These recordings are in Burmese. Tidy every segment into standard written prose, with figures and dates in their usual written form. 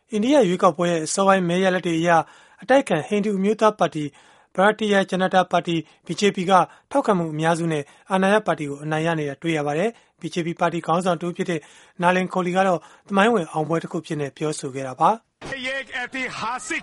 အိန္ဒိယရွေးကောက်ပွဲရဲ့အစောပိုင်းမဲရလဒ်တွေအရအတိုက်အခံဟိန္ဒူအမျိုးသားပါတီ Bharatiya Janata Party BJP ကထောက်ခံမှုအများစုနဲ့အာဏာရပါတီကိုအနိုင်ရနေတာတွေ့ရပါတယ်။ BJP ပါတီခေါင်းဆောင်တူဖြစ်တဲ့ Nalin Kohli ကတော့သမိုင်းဝင်အောင်ပွဲတစ်ခုဖြစ်နေပြောဆိုခဲ့တာပါ။ ये एक ऐतिहासिक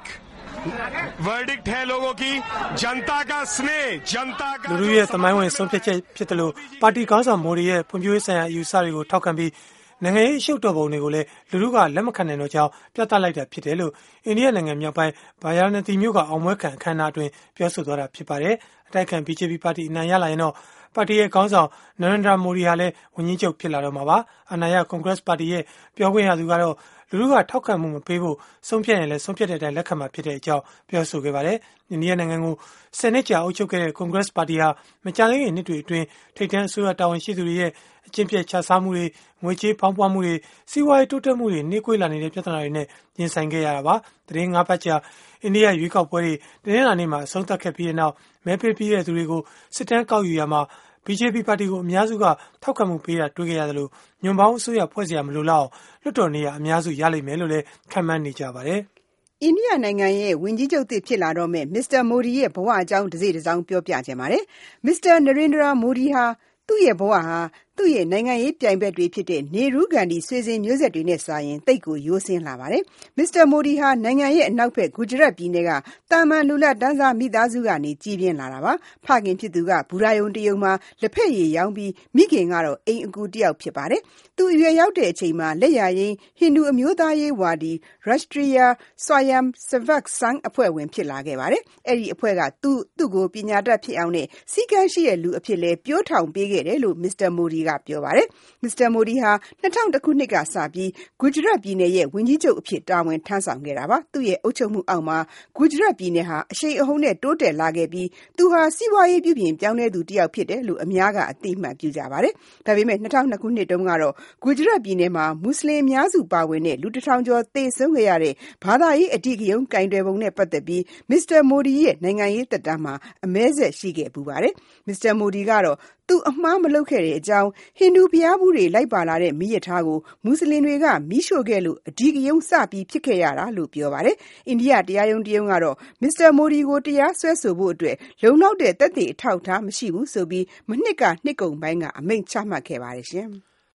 वर्डिक्ट है लोगों की जनता का स्नेह जनता का လူရဲ့သမိုင်းဝင်ဆုံးဖြတ်ချက်ဖြစ်တယ်လို့ပါတီခေါင်းဆောင်မိုဒီရဲ့ဖွံ့ဖြိုးရေးဆိုင်ရာအယူအဆတွေကိုထောက်ခံပြီးနိုင်ငံရေးအရှုပ်တော်ပုံတွေကိုလည်းလူထုကလက်မခံနိုင်တော့ကြောင်းပြသလိုက်တာဖြစ်တယ်လို့အိန္ဒိယနိုင်ငံမြောက်ပိုင်းဗာယာနာသီမြို့ကအောင်ပွဲခံအခမ်းအနားအတွင်းပြောဆိုသွားတာဖြစ်ပါတယ်။အတိုက်အခံ BJP ပါတီအနိုင်ရလာရင်တော့ပါတီရဲ့ခေါင်းဆောင်နရန်ဒရာမိုဒီဟာလည်းဝန်ကြီးချုပ်ဖြစ်လာတော့မှာပါ။အာဏာရကွန်ဂရက်ပါတီရဲ့ပြောခွင့်ရသူကတော့လူထုကထောက်ခံမှုမပေးဖို့ဆုံးဖြတ်ရင်လည်းဆုံးဖြတ်တဲ့အတိုင်းလက်ခံမှာဖြစ်တဲ့အကြောင်းပြောဆိုခဲ့ပါတယ်။အိန္ဒိယနိုင်ငံကို10နှစ်ကြာအုပ်ချုပ်ခဲ့တဲ့ကွန်ဂရက်ပါတီဟာမကြာသေးခင်နှစ်တွေအတွင်းထိပ်တန်းအစိုးရတာဝန်ရှိသူတွေရဲ့အကျင့်ပြတ်ချစားမှုတွေငွေကြေးဖောင်းပွားမှုတွေစီးပွားရေးတိုးတက်မှုတွေနှေးကွေးလာနေတဲ့ပြဿနာတွေနဲ့ရင်ဆိုင်ခဲ့ရတာပါ။သတင်း၅ပတ်ကြာအိန္ဒိယရွေးကောက်ပွဲတွေတင်းလာနေမှာအဆုံးသတ်ခဲ့ပြီးတဲ့နောက်မဲပေးပြီးတဲ့သူတွေကိုစစ်တမ်းကောက်ယူရမှာBJP ပါတီကိုအများစုကထောက်ခံမှုပေးတာတွေ့ခဲ့ရတယ်လို့ညွန့်ပေါင်းအစိုးရဖွဲ့စရာမလိုလောက်လွှတ်တော်နေရအများစုရလိမ့်မယ်လို့လည်းခန့်မှန်းနေကြပါတယ်။အိန္ဒိယနိုင်ငံရဲ့ဝန်ကြီးချုပ်သစ်ဖြစ်လာတော့မဲ့မစ္စတာမိုဒီရဲ့ဘဝအကြောင်းတစ်စိတ်တစ်စောင်းပြောပြခြင်းပါတယ်။မစ္စတာနရိန္ဒရာမိုဒီဟာသူ့ရဲ့ဘဝဟာသူ့ရဲ့နိုင်ငံရေးပြိုင်ဘက်တွေဖြစ်တဲ့နေရူးဂန္ဒီဆွေစဉ်မျိုးဆက်တွေနဲ့စာရင်တိတ်ကိုရိုးစင်းလာပါတယ်။မစ္စတာမိုဒီဟာနိုင်ငံရဲ့အနောက်ဘက်ဂူဂျရတ်ပြည်နယ်ကတာမန်လူလတ်တန်းစားမိသားစုကနေကြီးပြင်းလာတာပါ။ဖခင်ဖြစ်သူကဘူရာယုံတယုံမှာလက်ဖက်ရည်ရောင်းပြီးမိခင်ကတော့အိမ်အကူတယောက်ဖြစ်ပါတယ်။သူအရွယ်ရောက်တဲ့အချိန်မှာလက်ရရင်းဟိန္ဒူအမျိုးသားရေးဝါဒီ Rashtriya Swayamsevak Sangh အဖွဲ့ဝင်ဖြစ်လာခဲ့ပါတယ်။အဲ့ဒီအဖွဲ့ကသူ့ကိုပညာတတ်ဖြစ်အောင်နဲ့စီကံရှိတဲ့လူအဖြစ်လဲပြောထောင်ပေးခဲ့တယ်လို့မစ္စတာမိုဒီကပြောပါတယ်။မစ္စတာမိုဒီဟာ2000ခုနှစ်ကစပြီးဂူဂျရတ်ပြည်နယ်ရဲ့ဝန်ကြီးချုပ်အဖြစ်တာဝန်ထမ်းဆောင်ခဲ့တာပါ။သူ့ရဲ့အုပ်ချုပ်မှုအောက်မှာဂူဂျရတ်ပြည်နယ်ဟာအရှိန်အဟုန်နဲ့တိုးတက်လာခဲ့ပြီးသူဟာစီးပွားရေးပြုပြင်ပြောင်းလဲသူတစ်ယောက်ဖြစ်တယ်လို့အများကအသိအမှတ်ပြုကြပါတယ်။ဒါပေမဲ့2002ခုနှစ်တုန်းကတော့ဂူဂျရတ်ပြည်နယ်မှာမွတ်စလင်အများစုပါဝင်တဲ့လူ1000ကျော်သေဆုံးခဲ့ရတဲ့ဘာသာရေးအဓိကရုဏ်းကင်တွယ်ပုံနဲ့ပတ်သက်ပြီးမစ္စတာမိုဒီရဲ့နိုင်ငံရေးသက်တမ်းမှာအမဲဆက်ရှိခဲ့ပူပါတယ်။မစ္စတာမိုဒီကတော့သူအမှားမလုပ်ခဲ့တဲ့အကြောင်းဟိန္ဒူဘုရားဖူးတွေလိုက်ပါလာတဲ့မီးရထားကိုမွတ်စလင်တွေကမီးရှို့ခဲ့လို့အဓိကရုဏ်းစပြီးဖြစ်ခဲ့ရတာလို့ပြောပါတယ်။အိန္ဒိယတရားရုံးကတော့မစ္စတာမိုဒီကိုတရားစွဲဆိုဖို့အတွက်လုံလောက်တဲ့သက်သေအထောက်အထားမရှိဘူးဆိုပြီးမနှစ်ကနှစ်ကုန်ပိုင်းကအမိန့်ချမှတ်ခဲ့ပါတယ်ရှင်။